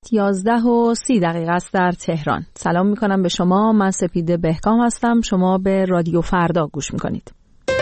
ساعت 11:30 است در تهران. سلام میکنم به شما. من سپیده بهکام هستم. شما به رادیو فردا گوش میکنید.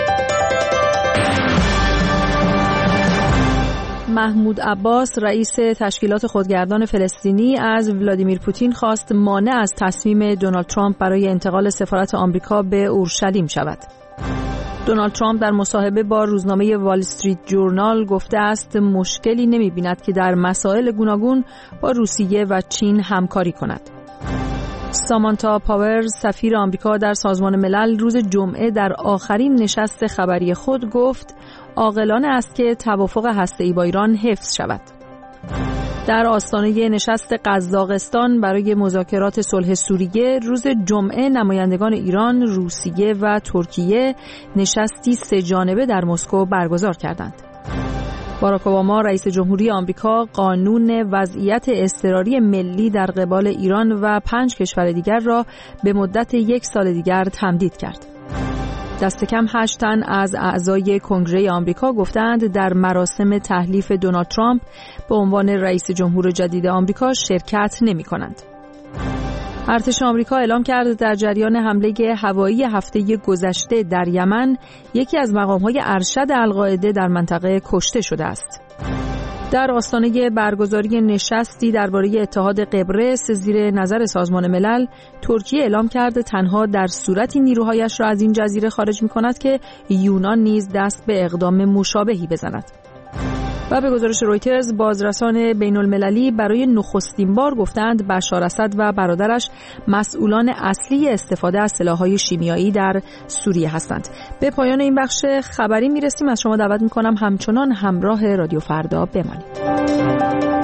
محمود عباس رئیس تشکیلات خودگردان فلسطینی از ولادیمیر پوتین خواست مانع از تصمیم دونالد ترامپ برای انتقال سفارت آمریکا به اورشلیم شود. دونالد ترامپ در مصاحبه با روزنامه وال استریت جورنال گفته است مشکلی نمی‌بیند که در مسائل گوناگون با روسیه و چین همکاری کند. سامانتا پاورز سفیر آمریکا در سازمان ملل روز جمعه در آخرین نشست خبری خود گفت عاقلانه است که توافق هسته‌ای با ایران حفظ شود. در آستانه نشست قزاقستان برای مذاکرات صلح سوریه روز جمعه نمایندگان ایران، روسیه و ترکیه نشستی 3 جانبه در مسکو برگزار کردند. باراک اوباما رئیس جمهوری آمریکا قانون وضعیت اضطراری ملی در قبال ایران و 5 کشور دیگر را به مدت 1 سال دیگر تمدید کرد. دست کم 8 تن از اعضای کنگره آمریکا گفتند در مراسم تحلیف دونالد ترامپ به عنوان رئیس جمهور جدید آمریکا شرکت نمی کنند. ارتش آمریکا اعلام کرد در جریان حمله هوایی هفته گذشته در یمن یکی از مقام‌های ارشد القاعده در منطقه کشته شده است. در آستانه برگزاری نشستی درباره اتحاد قبرس زیر نظر سازمان ملل، ترکیه اعلام کرده تنها در صورتی نیروهایش را از این جزیره خارج می‌کند که یونان نیز دست به اقدام مشابهی بزند. و به گزارش رویترز بازرسان بین‌المللی برای نخستین بار گفتند بشار اسد و برادرش مسئولان اصلی استفاده از سلاح‌های شیمیایی در سوریه هستند. به پایان این بخش خبری میرسیم. از شما دعوت می‌کنم همچنان همراه رادیو فردا بمانید.